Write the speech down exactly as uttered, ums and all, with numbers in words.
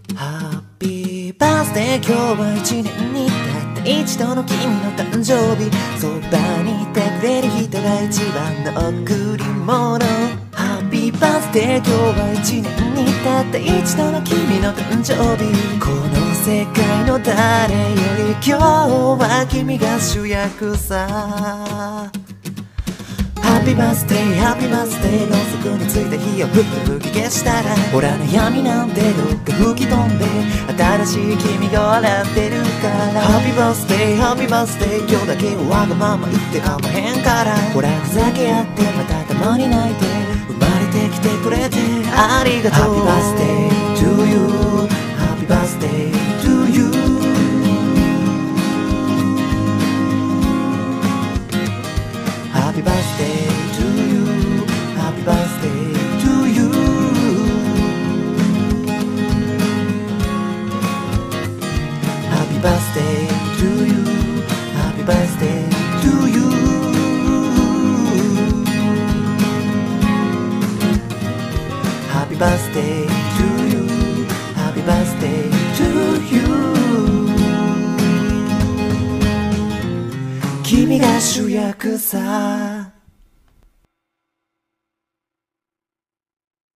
ハッピーバースデー今日は一年にたった一度の君の誕生日そばにいてくれる人が一番の贈り物ハッピーバースデー今日は一年にたった一度の君の誕生日この世界の誰より今日は君が主役さHappy birthday, happy birthday ろうそくについた火をふっと吹き消したらほら悩みなんてどっか吹き飛んで新しい君が笑ってるから Happy birthday, happy birthday 今日だけわがまま言ってかまへんからほらふざけ合ってまたたまに泣いて生まれてきてくれてありがとう Happy birthday to you Happy birthday to you Happy birthday to you Happy birthday to you Happy birthday to you Happy birthday to you Happy birthday to you Happy birthday to you 君が主役さ